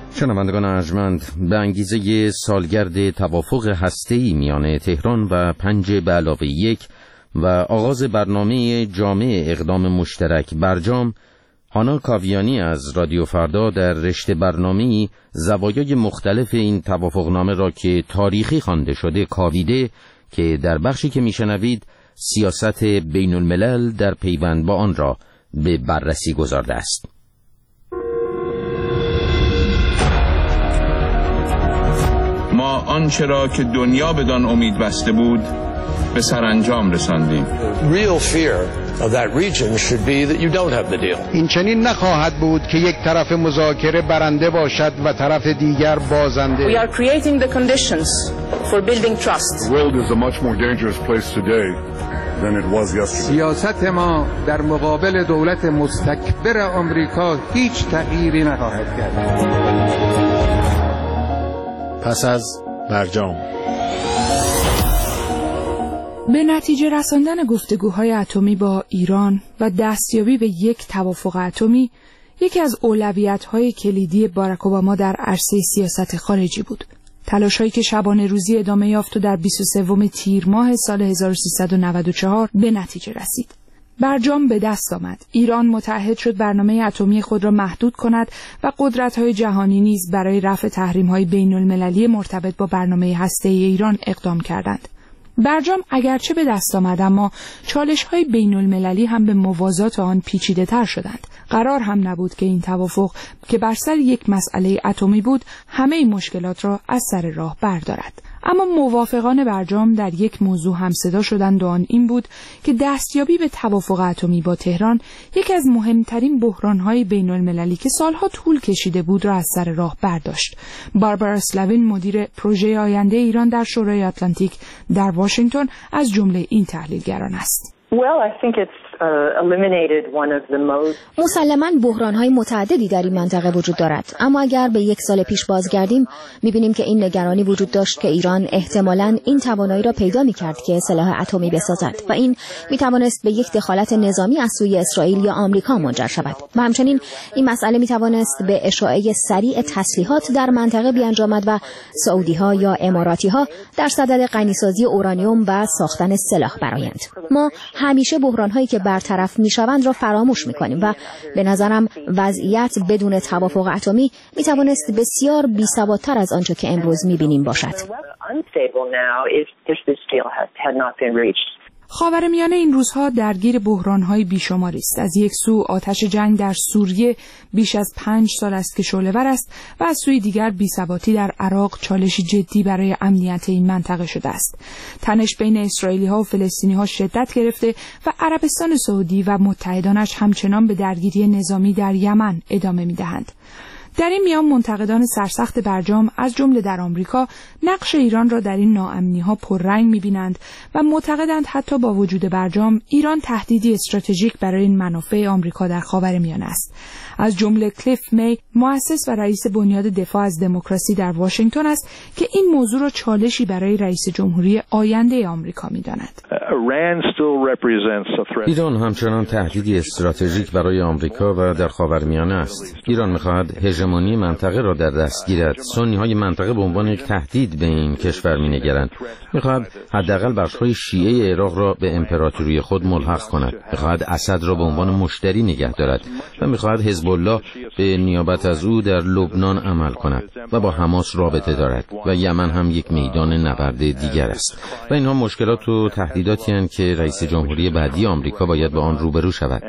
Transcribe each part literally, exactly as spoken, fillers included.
شنوندگان ارجمند، به انگیزه سالگرد توافق هسته‌ای میان تهران و پنج به علاوه یک و آغاز برنامه جامع اقدام مشترک برجام، هانا کاویانی از رادیو فردا در رشته برنامه‌ای زوایای مختلف این توافقنامه را که تاریخی خوانده شده کاویده که در بخشی که میشنوید سیاست بین الملل در پیوند با آن را به بررسی گذارده است. ما آنچه را که دنیا بدان امید بسته بود به سرانجام رساندیم. Real fear of that region should be that you don't have the deal. این چنین نخواهد بود که یک طرف مذاکره برنده باشد و طرف دیگر بازنده. We are creating the conditions for building trust. The world is a much more dangerous place today than it was yesterday. سیاست ما در مقابل دولت مستکبر آمریکا هیچ تغییری نخواهد کرد. پس از برجام به نتیجه رساندن گفتگوهای اتمی با ایران و دستیابی به یک توافق اتمی یکی از اولویت‌های کلیدی باراک اوباما در عرصه سیاست خارجی بود. تلاش‌هایی که شبانه روزی ادامه یافت و در بیست و سوم تیر ماه سال هزار و سیصد و نود و چهار به نتیجه رسید. برجام به دست آمد. ایران متعهد شد برنامه اتمی خود را محدود کند و قدرت‌های جهانی نیز برای رفع تحریم‌های بین‌المللی مرتبط با برنامه هسته‌ای ایران اقدام کردند. برجام اگرچه به دست آمد، اما چالش‌های بین‌المللی هم به موازات آن پیچیده‌تر شدند. قرار هم نبود که این توافق که بر سر یک مسئله اتمی بود، همه مشکلات را از سر راه بردارد. اما موافقان برجام در یک موضوع همصدا شدند و آن این بود که دستیابی به توافق اتمی با تهران یکی از مهمترین بحران‌های بین‌المللی که سالها طول کشیده بود را از سر راه برداشت. باربارا اسلاوین، مدیر پروژه آینده ایران در شورای آتلانتیک در واشنگتن، از جمله این تحلیلگران است. Well, I think it's uh, eliminated one of the most مسلماً بحران‌های متعددی در این منطقه وجود دارد، اما اگر به یک سال پیش بازگردیم می‌بینیم که این نگرانی وجود داشت که ایران احتمالاً این توانایی را پیدا می‌کرد که سلاح اتمی بسازد و این می‌توانست به یک دخالت نظامی از سوی اسرائیل یا آمریکا منجر شود و همچنین این مسئله می‌توانست به اشاعه سریع تسلیحات در منطقه بیانجامد و سعودی‌ها یا اماراتی‌ها در صدد غنیسازی اورانیوم و ساختن سلاح برآیند. ما همیشه بحران‌هایی که برطرف می‌شوند را فراموش می‌کنیم و به نظرم وضعیت بدون توافق اتمی می‌توانست بسیار بی‌ثبات‌تر از آنچه که امروز می‌بینیم باشد. خاورمیانه این روزها درگیر بحران‌های بیشماری است. از یک سو آتش جنگ در سوریه بیش از پنج سال است که شعله‌ور است و از سوی دیگر بی‌ثباتی در عراق چالشی جدی برای امنیت این منطقه شده است. تنش بین اسرائیلی‌ها و فلسطینی‌ها شدت گرفته و عربستان سعودی و متحدانش همچنان به درگیری نظامی در یمن ادامه می‌دهند. در این میان منتقدان سرسخت برجام از جمله در آمریکا نقش ایران را در این ناامنی‌ها پررنگ می‌بینند و معتقدند حتی با وجود برجام ایران تهدیدی استراتژیک برای منافع آمریکا در خاورمیانه است. از جمله کلیف می، مؤسس و رئیس بنیاد دفاع از دموکراسی در واشنگتن است که این موضوع را چالشی برای رئیس جمهوری آینده آمریکا می‌داند. ایران همچنان تهدیدی استراتژیک برای آمریکا و در خاورمیانه است. ایران می‌خواهد هژمونی منطقه را در دست گیرد. سنی‌های منطقه به عنوان یک تهدید به این کشور می‌نگرند. می‌خواهد حداقل بخش‌های شیعه عراق را به امپراتوری خود ملحق کند. می‌خواهد اسد را به عنوان مشتری نگه دارد و می‌خواهد حزب الله به نیابت از او در لبنان عمل کند و با حماس رابطه دارد و یمن هم یک میدان نبرد دیگر است و اینها مشکلات و تهدیداتی هستند که رئیس جمهوری بعدی آمریکا باید با آن روبرو شود.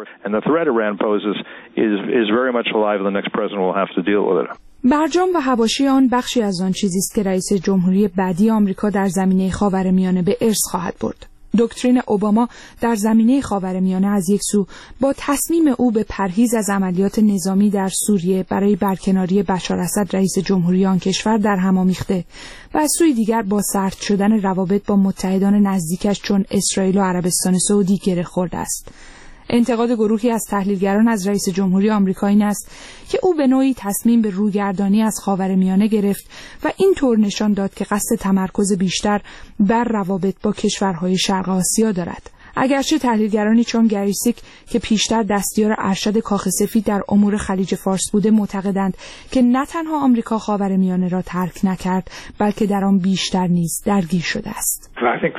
برجام و حواشی آن بخشی از آن چیزی است که رئیس جمهوری بعدی آمریکا در زمینه خاورمیانه به ارث خواهد برد. دکترین اوباما در زمینه خاورمیانه از یک سو با تصمیم او به پرهیز از عملیات نظامی در سوریه برای برکناری بشار اسد رئیس جمهوری آن کشور در هم آمیخته و از سوی دیگر با سرد شدن روابط با متحدان نزدیکش چون اسرائیل و عربستان سعودی گره خورده است. انتقاد گروهی از تحلیلگران از رئیس جمهوری آمریکا این است که او به نوعی تصمیم به روگردانی از خاورمیانه گرفت و این طور نشان داد که قصد تمرکز بیشتر بر روابط با کشورهای شرق آسیا دارد. اگرچه تحلیلگرانی چون گریسیک که پیشتر دستیار ارشد کاخ سفید در امور خلیج فارس بوده معتقدند که نه تنها آمریکا خاورمیانه را ترک نکرد بلکه در آن بیشتر نیز درگیر شده است.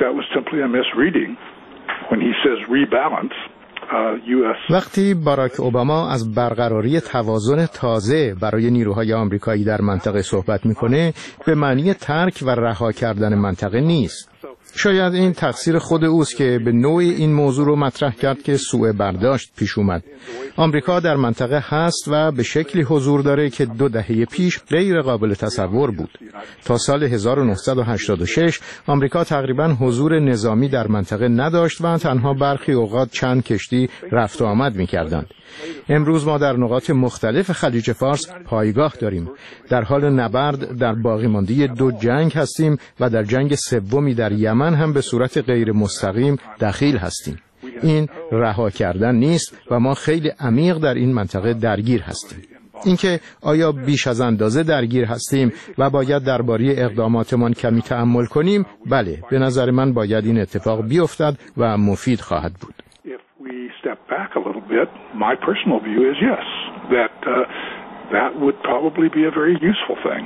وقتی باراک اوباما از برقراری توازن تازه برای نیروهای آمریکایی در منطقه صحبت میکنه، به معنی ترک و رها کردن منطقه نیست. شاید این تقصیر خود اوست که به نوعی این موضوع رو مطرح کرد که سوء برداشت پیش اومد. آمریکا در منطقه هست و به شکلی حضور داره که دو دهه پیش غیر قابل تصور بود. تا سال هزار و نهصد و هشتاد و شش آمریکا تقریباً حضور نظامی در منطقه نداشت و تنها برخی اوقات چند کشتی رفت و آمد می‌کردند. امروز ما در نقاط مختلف خلیج فارس پایگاه داریم. در حال نبرد در باقی مانده دو جنگ هستیم و در جنگ سومی در یمن هم به صورت غیر مستقیم دخیل هستیم. این رها کردن نیست و ما خیلی عمیق در این منطقه درگیر هستیم. اینکه آیا بیش از اندازه درگیر هستیم و باید درباره اقداماتمان کمی تأمل کنیم، بله، به نظر من باید این اتفاق بیفتد و مفید خواهد بود. Step back a little bit, my personal view is yes, that uh, that would probably be a very useful thing.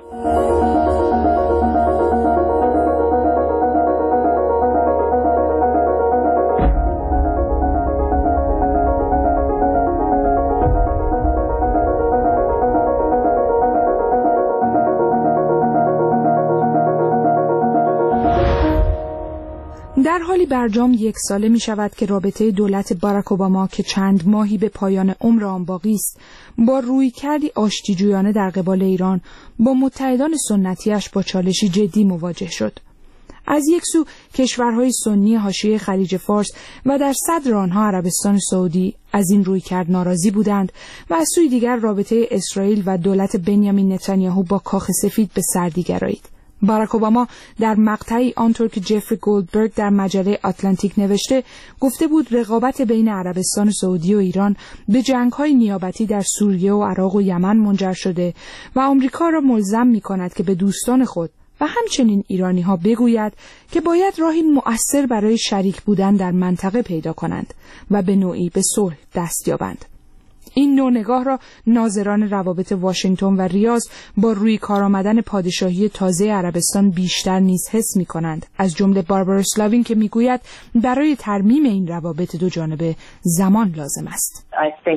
در حالی برجام یک ساله می شود که رابطه دولت باراک اوباما که چند ماهی به پایان عمر آن باقی است با رویکردی آشتیجویانه در قبال ایران با متحدان سنتیش با چالشی جدی مواجه شد. از یک سو کشورهای سنی حاشیه خلیج فارس و در صدر آنها عربستان سعودی از این رویکرد ناراضی بودند و از سوی دیگر رابطه اسرائیل و دولت بنیامین نتانیاهو با کاخ سفید به سردی گرایید. باراک اوباما در مقطعی آنطور که جفری گولدبرگ در مجله آتلانتیک نوشته گفته بود رقابت بین عربستان سعودی و ایران به جنگ‌های نیابتی در سوریه و عراق و یمن منجر شده و آمریکا را ملزم می‌کند که به دوستان خود و همچنین ایرانی‌ها بگوید که باید راهی مؤثر برای شریک بودن در منطقه پیدا کنند و به نوعی به صلح دست یابند. این نوع نگاه را ناظران روابط واشنگتن و ریاض با روی کار آمدن پادشاهی تازه عربستان بیشتر نیز حس می کنند. از جمله باربارا اسلاوین که می گوید برای ترمیم این روابط دو جانبه زمان لازم است.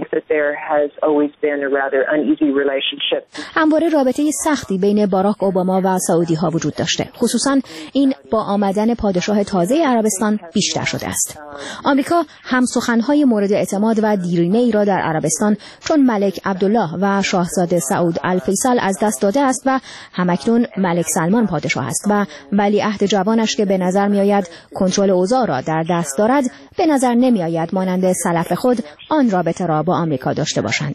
همواره رابطه سختی بین باراک اوباما و سعودی ها وجود داشته. خصوصا این با آمدن پادشاه تازه عربستان بیشتر شده است. آمریکا همسخنهای مورد اعتماد و دیرینه ای را در عربستان چون ملک عبدالله و شاهزاده سعود الفیصل از دست داده است و همکنون ملک سلمان پادشاه است و ولیعهد جوانش که به نظر می آید کنترل اوضاع را در دست دارد، به نظر نمی آید مانند سلف خود آن رابطه را با آمریکا داشته باشند.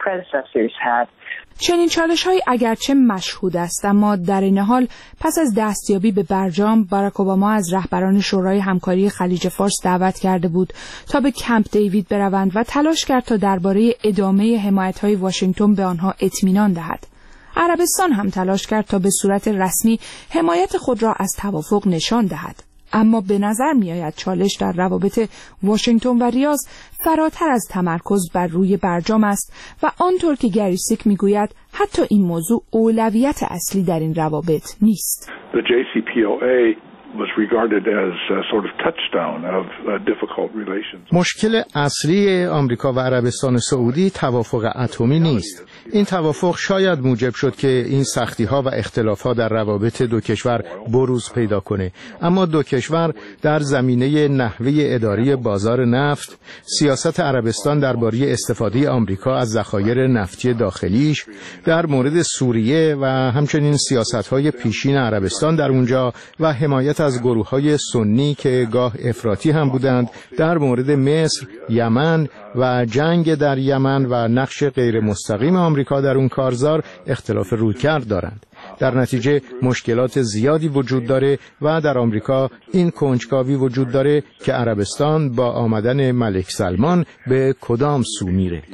چنین چالش‌هایی اگرچه مشهود است، اما در این حال پس از دستیابی به برجام باراک اوباما از رهبران شورای همکاری خلیج فارس دعوت کرده بود تا به کمپ دیوید بروند و تلاش کرد تا درباره ادامه حمایت‌های واشنگتن به آنها اطمینان دهد. عربستان هم تلاش کرد تا به صورت رسمی حمایت خود را از توافق نشان دهد. اما به نظر می آید چالش در روابط واشنگتن و ریاض فراتر از تمرکز بر روی برجام است و آنطور که گریسیک می گوید حتی این موضوع اولویت اصلی در این روابط نیست. The جی سی پی او ای was regarded as a sort of touchstone of difficult relations. مشکل اصلی آمریکا و عربستان سعودی توافق اتمی نیست. این توافق شاید موجب شد که این سختی‌ها و اختلاف‌ها در روابط دو کشور بروز پیدا کنه، اما دو کشور در زمینه نحوه اداره بازار نفت، سیاست عربستان درباره استفاده آمریکا از ذخایر نفتی داخلیش، در مورد سوریه و همچنین سیاست‌های پیشین عربستان در اونجا و حمایت از گروه‌های سنی که گاه افراطی هم بودند در مورد مصر، یمن و جنگ در یمن و نقش غیر مستقیم آمریکا در اون کارزار اختلاف رویکرد دارند. در نتیجه مشکلات زیادی وجود داره و در آمریکا این کنجکاوی وجود داره که عربستان با آمدن ملک سلمان به کدام سو میره.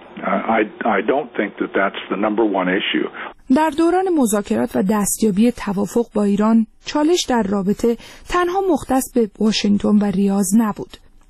در دوران مذاکرات و دستیابی توافق با ایران، چالش در رابطه تنها مختص به واشنگتن و ریاض نبود.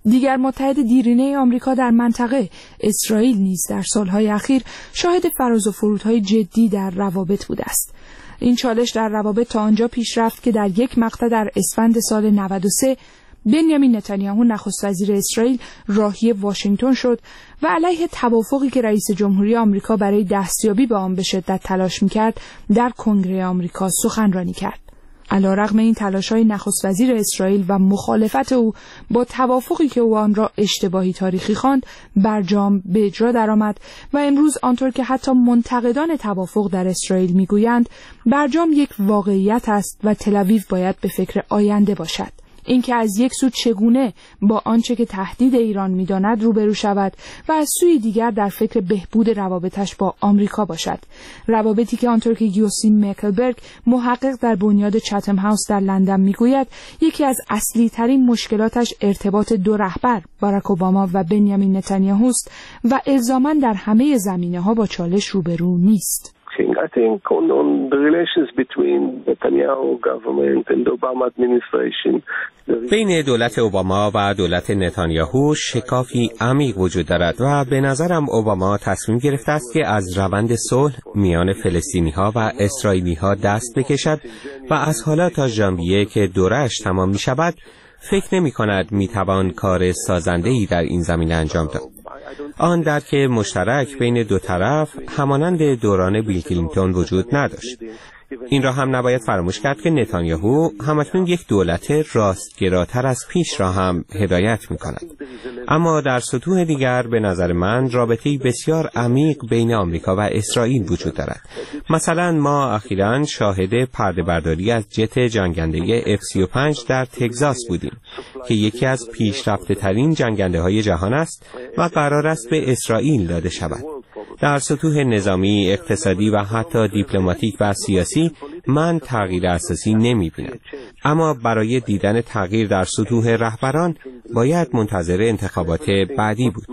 دیگر متحد دیرینه آمریکا در منطقه، اسرائیل نیز در سالهای اخیر شاهد فراز و فرودهای جدی در روابط بوده است. این چالش در روابط تا آنجا پیش رفت که در یک مقطع در اسفند سال نود و سه بنیامین نتانیاهو نخست وزیر اسرائیل راهی واشنگتن شد و علیه توافقی که رئیس جمهوری آمریکا برای دستیابی به آن به شدت تلاش می‌کرد در کنگره آمریکا سخنرانی کرد. علیرغم این تلاش‌های نخست وزیر اسرائیل و مخالفت او با توافقی که او آن را اشتباهی تاریخی خواند، برجام به اجرا درآمد و امروز آنطور که حتی منتقدان توافق در اسرائیل می‌گویند، برجام یک واقعیت است و تل‌آویو باید به فکر آینده باشد. اینکه از یک سو چگونه با آنچه که تهدید ایران می‌داند روبرو شود و از سوی دیگر در فکر بهبود روابطش با آمریکا باشد. روابطی که آنطور که یوسیم مکلبرگ محقق در بنیاد چتم هاوس در لندن میگوید، یکی از اصلی ترین مشکلاتش ارتباط دو رهبر باراک اوباما و بنیامین نتانیاهو است و الزاماً در همه زمینه‌ها با چالش روبرو نیست. I think on, on the relations between Netanyahu government and Obama administration. بین دولت اوباما و دولت نتانیاهو شکافی عمیق وجود دارد و به نظرم اوباما تصمیم گرفته است که از روند صلح میان فلسطینی‌ها و اسرائیلی‌ها دست بکشد و از حالا تا ژانویه که دورش تمام می شود فکر نمی کند می توان کار سازنده‌ای در این زمینه انجام داد. آن درک مشترک بین دو طرف همانند دوران بیل کلینتون وجود نداشت. این را هم نباید فراموش کرد که نتانیاهو همکنون یک دولت راستگراتر از پیش را هم هدایت می کند. اما در سطوح دیگر به نظر من رابطه‌ای بسیار عمیق بین آمریکا و اسرائیل وجود دارد. مثلا ما اخیراً شاهد پرده برداری از جت جنگنده اف سی و پنج در تگزاس بودیم که یکی از پیشرفته ترین جنگنده های جهان است و قرار است به اسرائیل داده شود. در سطوح نظامی، اقتصادی و حتی دیپلماتیک و سیاسی من تغییر اساسی نمی بینم. اما برای دیدن تغییر در سطوح رهبران باید منتظر انتخابات بعدی بود.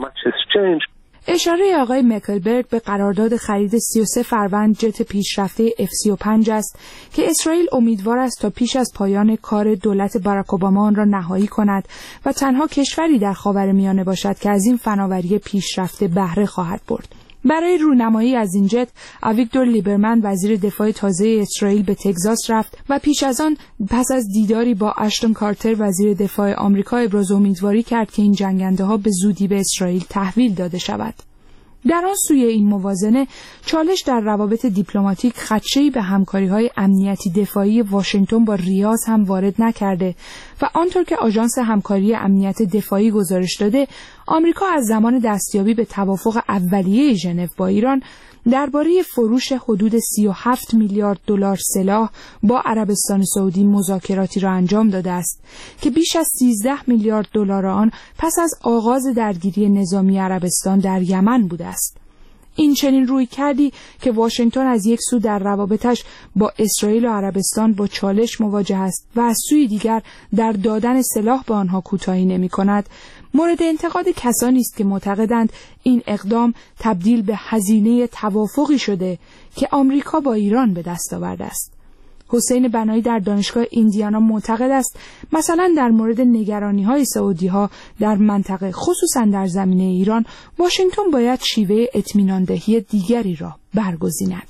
اشاره آقای مکلبرگ به قرارداد خرید سی و سه فروند جت پیشرفته اف سی و پنج است که اسرائیل امیدوار است تا پیش از پایان کار دولت باراک اوباما آن را نهایی کند و تنها کشوری در خاورمیانه باشد که از این فناوری پیشرفته بهره خواهد برد. برای رونمایی از این جت، آویگدور لیبرمن وزیر دفاع تازه اسرائیل به تگزاس رفت و پیش از آن پس از دیداری با اشتون کارتر وزیر دفاع آمریکا ابراز امیدواری کرد که این جنگنده ها به زودی به اسرائیل تحویل داده شود. در آن سوی این موازنه، چالش در روابط دیپلماتیک خدشه‌ای به همکاری‌های امنیتی دفاعی واشنگتن با ریاض هم وارد نکرده و آنطور که آژانس همکاری امنیت دفاعی گزارش داده، آمریکا از زمان دستیابی به توافق اولیه ژنو با ایران درباره فروش حدود سی و هفت میلیارد دلار سلاح با عربستان سعودی مذاکراتی را انجام داده است که بیش از سیزده میلیارد دلار آن پس از آغاز درگیری نظامی عربستان در یمن بوده است. این چنین روی کردی که واشنگتن از یک سو در روابطش با اسرائیل و عربستان با چالش مواجه است و از سوی دیگر در دادن سلاح به آنها کوتاهی نمی کند، مورد انتقاد کسانی است که معتقدند این اقدام تبدیل به هزینه توافقی شده که آمریکا با ایران به دست آورده است. حسین بنایی در دانشگاه ایندیانا معتقد است مثلا در مورد نگرانی‌های سعودی‌ها در منطقه خصوصا در زمینه ایران، واشنگتن باید شیوه اطمیناندهی دیگری را برگزیند.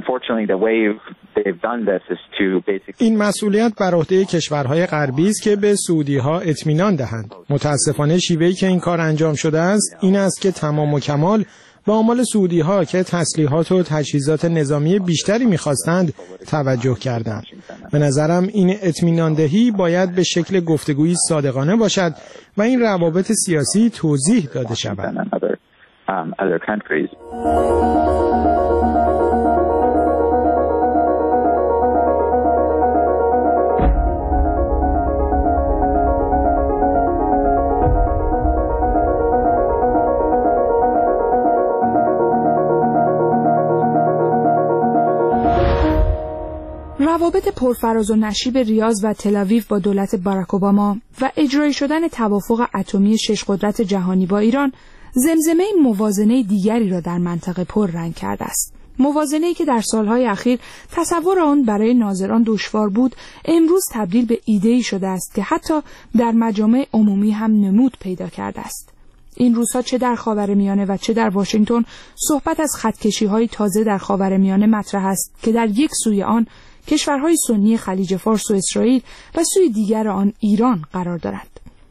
این مسئولیت بر عهده کشورهای غربی است که به سعودی‌ها اطمینان دهند. متاسفانه شیوهی که این کار انجام شده است این است که تمام و کمال به آمال سعودی‌ها که تسلیحات و تجهیزات نظامی بیشتری می‌خواستند توجه کردند. به نظرم این اطمینان دهی باید به شکل گفتگویی صادقانه باشد و این روابط سیاسی توضیح داده شود. روابط پرفراز و نشیب ریاض و تل‌آویو با دولت باراک اوباما و اجرای شدن توافق اتمی شش قدرت جهانی با ایران زمزمه موازنه دیگری را در منطقه پر رنگ کرده است. موازنه‌ای که در سالهای اخیر تصور آن برای ناظران دشوار بود، امروز تبدیل به ایده‌ای شده است که حتی در مجامع عمومی هم نمود پیدا کرده است. این روزها چه در خاورمیانه و چه در واشنگتن صحبت از خطکشی‌های تازه در خاورمیانه مطرح است که در یک سوی آن کشورهای سنی خلیج فارس و اسرائیل و سوی دیگر آن ایران قرار دارند.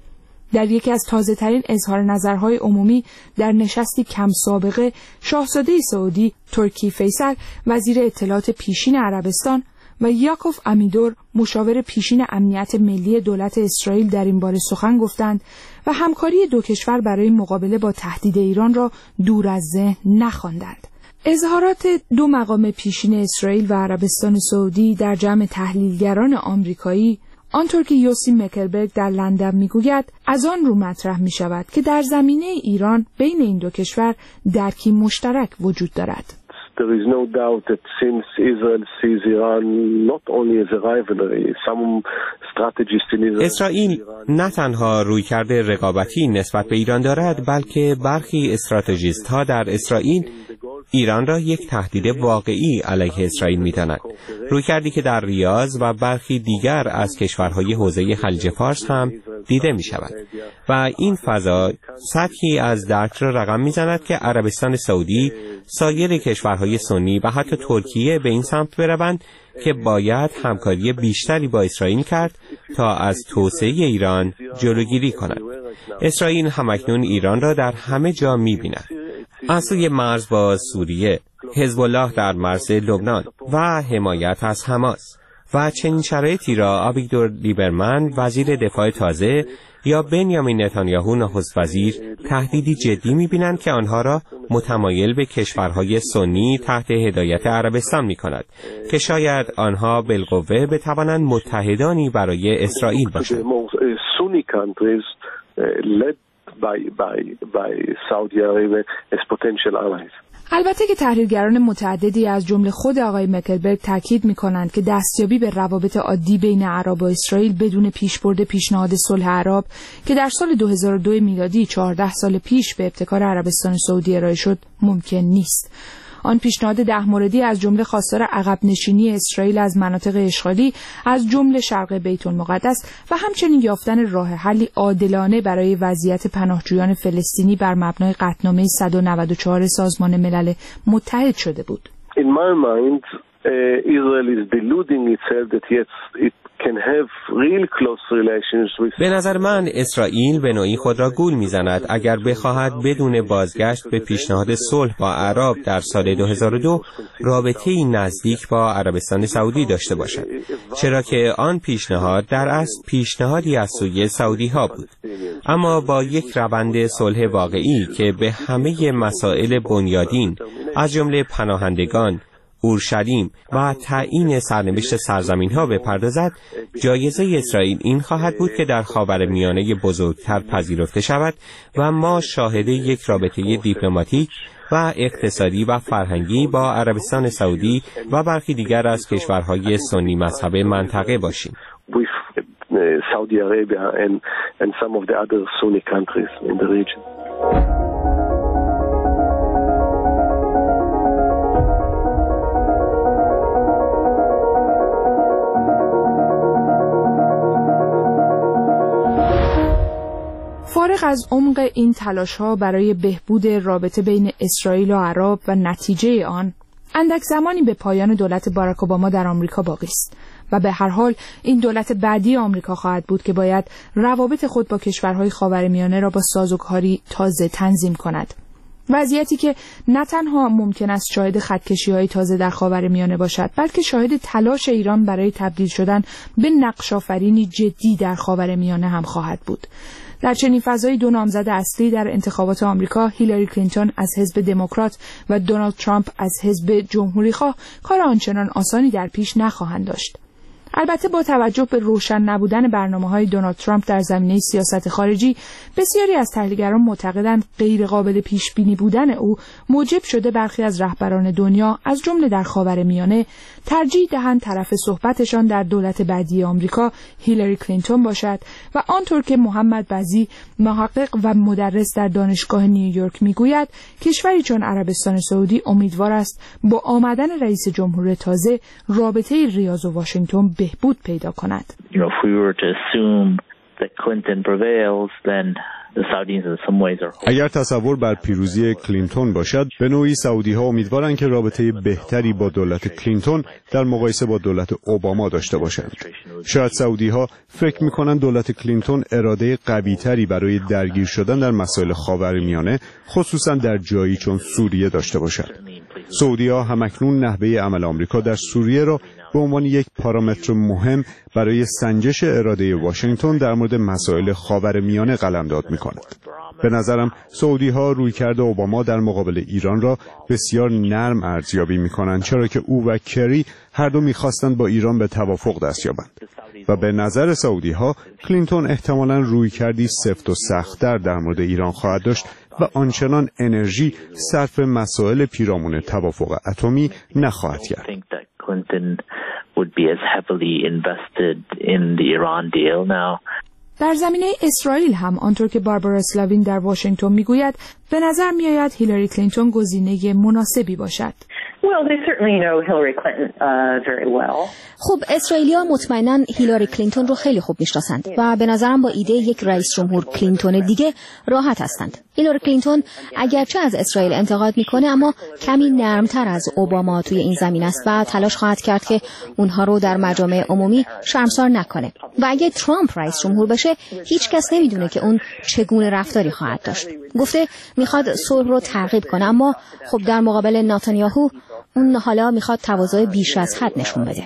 در یکی از تازه‌ترین اظهار نظرهای عمومی در نشستی کم سابقه، شاهزاده سعودی ترکی فیصل وزیر اطلاعات پیشین عربستان و یاکوف امیدور مشاور پیشین امنیت ملی دولت اسرائیل در این باره سخن گفتند و همکاری دو کشور برای مقابله با تهدید ایران را دور از ذهن نخواندند. اظهارات دو مقام پیشین اسرائیل و عربستان سعودی در جمع تحلیلگران آمریکایی، آنطور که یوسی مکلبرگ در لندن میگوید، از آن رو مطرح می شود که در زمینه ایران بین این دو کشور درکی مشترک وجود دارد. There is no doubt that since Israel sees Iran not only as a rivalry, some strategists in Israel اسرائیل نه تنها رویکرد رقابتی نسبت به ایران دارد، بلکه برخی استراتژیست ها در اسرائیل ایران را یک تهدید واقعی علیه اسرائیل می‌دانند. رویکردی که در ریاض و برخی دیگر از کشورهای حوزه خلیج فارس هم دیده می‌شود و این فضا سطحی از درک را رقم می‌زند که عربستان سعودی، سایر کشورهای سنی و حتی ترکیه به این سمت بروند که باید همکاری بیشتری با اسرائیل کرد تا از توسعه ایران جلوگیری کند. اسرائیل همکنون ایران را در همه جا می‌بیند. از سوی مرز با سوریه، حزب الله در مرز لبنان و حمایت از حماس. و چنین شرایطی را آویگدور لیبرمن وزیر دفاع تازه یا بنیامین نتانیاهو نخست وزیر تهدیدی جدی می‌بینند که آنها را متمایل به کشورهای سنی تحت هدایت عربستان می‌کند که شاید آنها بالقوه بتوانند متحدانی برای اسرائیل باشند. By, by, by Saudi Arabia as potential allies. البته که تحلیلگران متعددی از جمله خود آقای مکلبرگ تاکید می‌کنند که دستیابی به روابط عادی بین عرب و اسرائیل بدون پیشبرد پیشنهاد صلح عرب که در سال دو هزار و دو میلادی چهارده سال پیش به ابتکار عربستان سعودی ارائه شد ممکن نیست. آن پیشنهاد ده موردی از جمله خواستار عقب نشینی اسرائیل از مناطق اشغالی از جمله شرق بیت المقدس و همچنین یافتن راه حلی عادلانه برای وضعیت پناهجویان فلسطینی بر مبنای قطعنامه صد و نود و چهار سازمان ملل متحد شده بود. In my mind, uh, Israel is deluding itself that yes, it can have real close relations with. به نظر من اسرائیل به نوعی خود را گول میزند اگر بخواهد بدون بازگشت به پیشنهاد صلح با عرب در سال دو هزار و دو رابطه‌ای نزدیک با عربستان سعودی داشته باشد، چرا که آن پیشنهاد در اصل پیشنهادی از سوی سعودی ها بود، اما با یک روند صلح واقعی که به همه مسائل بنیادین از جمله پناهندگان، اورشلیم و تعیین سرنوشت سرزمین‌ها بپردازد، جایزه اسرائیل این خواهد بود که در خاورمیانه بزرگتر پذیرفته شود و ما شاهد یک رابطه دیپلماتیک و اقتصادی و فرهنگی با عربستان سعودی و برخی دیگر از کشورهای سنی مذهب منطقه باشیم. Saudi Arabia and and some of the other Sunni countries in the region. فارغ از عمق این تلاش‌ها برای بهبود رابطه بین اسرائیل و عرب و نتیجه آن، اندک زمانی به پایان دولت باراک اوباما در آمریکا باقی است و به هر حال این دولت بعدی آمریکا خواهد بود که باید روابط خود با کشورهای خاورمیانه را با سازوکاری تازه تنظیم کند. وضعیتی که نه تنها ممکن است شاهد خطکشی‌های تازه در خاورمیانه باشد، بلکه شاهد تلاش ایران برای تبدیل شدن به نقش‌آفرینی جدی در خاورمیانه هم خواهد بود. در چنین فضایی دو نامزد اصلی در انتخابات آمریکا، هیلاری کلینتون از حزب دموکرات و دونالد ترامپ از حزب جمهوریخواه، کار آنچنان آسانی در پیش نخواهند داشت. البته با توجه به روشن نبودن برنامه‌های دونالد ترامپ در زمینه سیاست خارجی، بسیاری از تحلیلگران معتقدند غیر قابل پیش بینی بودن او موجب شده برخی از رهبران دنیا از جمله در خاورمیانه ترجیح دهند طرف صحبتشان در دولت بعدی آمریکا هیلاری کلینتون باشد و آنطور که محمد بزی محقق و مدرس در دانشگاه نیویورک میگوید، کشوری چون عربستان سعودی امیدوار است با آمدن رئیس جمهور تازه رابطه ریاض و واشنگتن بهبود پیدا کند. You know, if we were to assume that Clinton prevails, then the Saudis in some ways are. اگر تصور بر پیروزی کلینتون باشد، به نوعی سعودی ها امیدوارند که رابطه بهتری با دولت کلینتون در مقایسه با دولت اوباما داشته باشند. شاید سعودی ها فکر می‌کنند دولت کلینتون اراده قوی‌تری برای درگیر شدن در مسائل خاورمیانه، خصوصا در جایی چون سوریه داشته باشد. سعودی ها همکنون نحوه عمل آمریکا در سوریه را به عنوان یک پارامتر مهم برای سنجش اراده واشنگتن در مورد مسائل خاورمیانه قلمداد می‌کنند. به نظرم سعودی ها رویکرد اوباما در مقابل ایران را بسیار نرم ارزیابی می‌کنند، چرا که او و کری هر دو می‌خواستند با ایران به توافق دست یابند و به نظر سعودی ها کلینتون احتمالاً رویکردی سفت و سخت‌تر در مورد ایران خواهد داشت و آنچنان انرژی صرف مسائل پیرامون توافق اتمی نخواهد کرد. در زمینه اسرائیل هم آنطور که باربارا اسلاوین در واشنگتن میگوید، به نظر میآید هیلاری کلینتون گزینه مناسبی باشد. Well, they certainly know Hillary Clinton uh, very well. خب اسرائیلی‌ها مطمئناً هیلاری کلینتون رو خیلی خوب میشناسند و به نظرم با ایده یک رئیس جمهور کلینتون دیگه راحت هستند. هیلاری کلینتون اگرچه از اسرائیل انتقاد میکنه، اما کمی نرمتر از اوباما توی این زمین است و تلاش خواهد کرد که اونها رو در مجامع عمومی شرمسار نکنه. و اگه ترامپ رئیس جمهور بشه، هیچ کس نمیدونه که اون چگونه رفتاری خواهد داشت. گفته میخواد صلح رو ترغیب کنه، اما خب در مقابل نتانیاهو اون حالا میخواد تواضع بیش از حد نشون بده.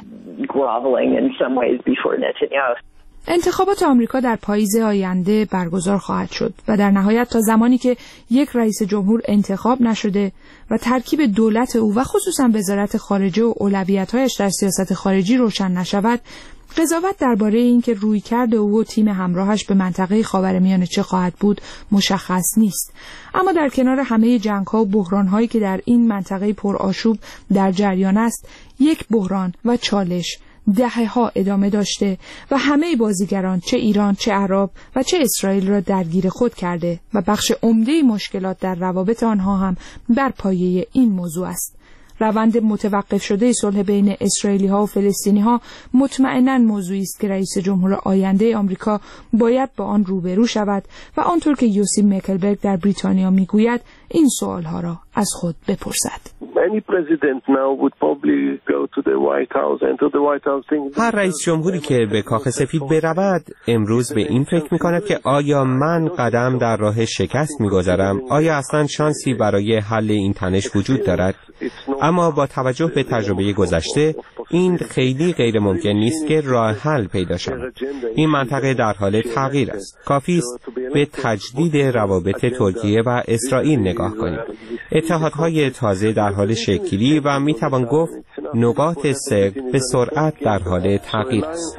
انتخابات آمریکا در پاییز آینده برگزار خواهد شد و در نهایت تا زمانی که یک رئیس جمهور انتخاب نشده و ترکیب دولت او و خصوصا وزارت خارجه و اولویت‌هایش در سیاست خارجی روشن نشود، قضاوت درباره اینکه رویکرد او و تیم همراهش به منطقه خاورمیانه چه خواهد بود مشخص نیست. اما در کنار همه جنگ‌ها و بحران‌هایی که در این منطقه پرآشوب در جریان است، یک بحران و چالش دهه‌ها ادامه داشته و همه بازیگران، چه ایران، چه عرب و چه اسرائیل، را درگیر خود کرده و بخش عمده مشکلات در روابط آنها هم بر پایه این موضوع است. روند متوقف شده صلح بین اسرائیلی‌ها و فلسطینی‌ها مطمئناً موضوعی است که رئیس جمهور آینده آمریکا باید با آن روبرو شود و آنطور که یوسی مکلبرگ در بریتانیا میگوید، این سوالها را از خود بپرسد. هر رئیس جمهوری که به کاخ سفید برود امروز به این فکر می‌کند که آیا من قدم در راه شکست می‌گذارم؟ آیا اصلاً شانسی برای حل این تنش وجود دارد؟ اما با توجه به تجربه گذشته این خیلی غیر ممکن نیست که راه حل پیدا شود. این منطقه در حال تغییر است. کافی است به تجدید روابط ترکیه و اسرائیل نگاه کنید. اتحادهای تازه در حال شکلی و میتوان گفت نقاط سقط به سرعت در حال تغییر است.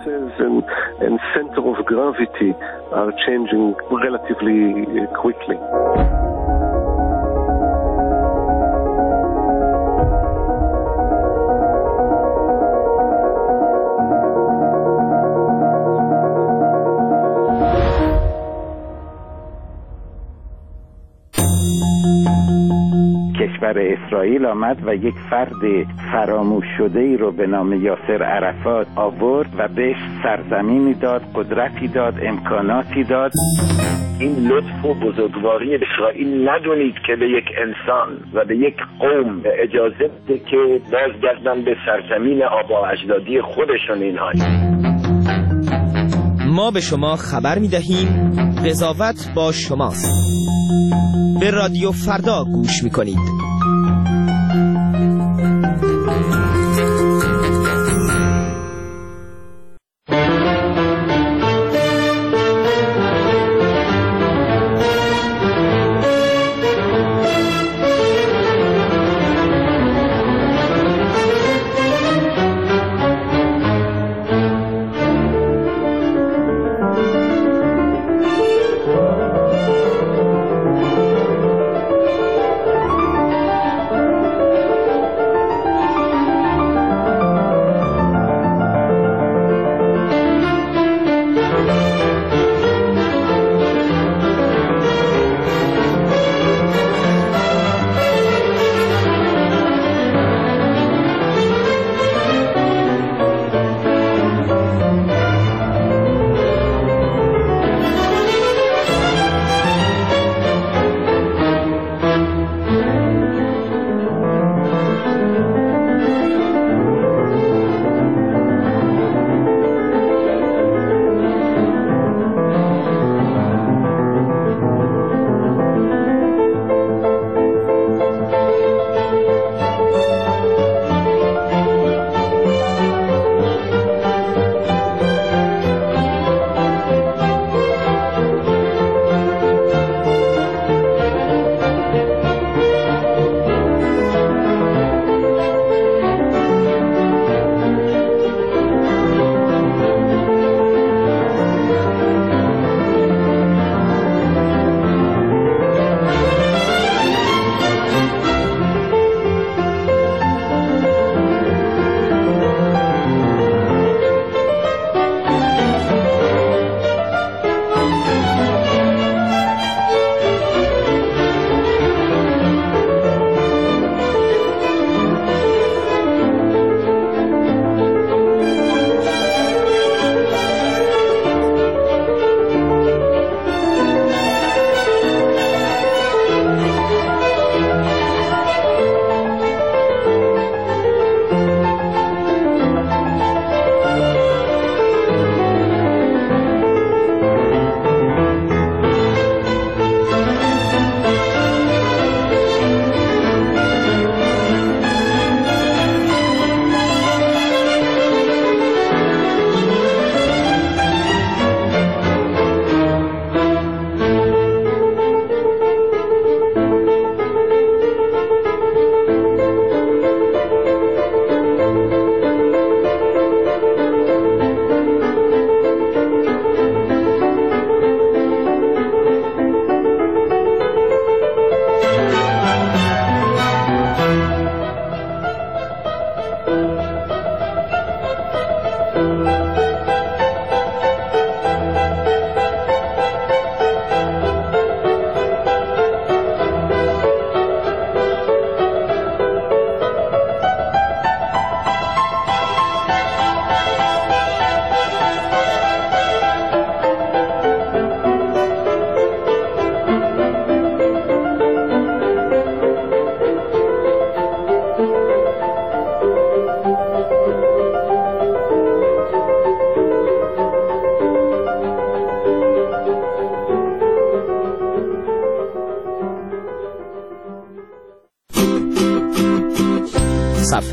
کشور اسرائیل آمد و یک فرد فراموش شده ای رو به نام یاسر عرفات آورد و بهش سرزمینی داد، قدرتی داد، امکاناتی داد. این لطف و بزرگواری اسرائیل ندونید که به یک انسان و به یک قوم اجازه بده که بازگردن به سرزمین آبا اجدادی خودشون. اینها ما به شما خبر می‌دهیم قضاوت با شماست. به رادیو فردا گوش می‌کنید.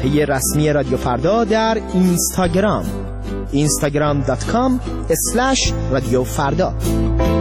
صفحه رسمی رادیو فردا در اینستاگرام اینستاگرام دات کام اسلش رادیو فردا.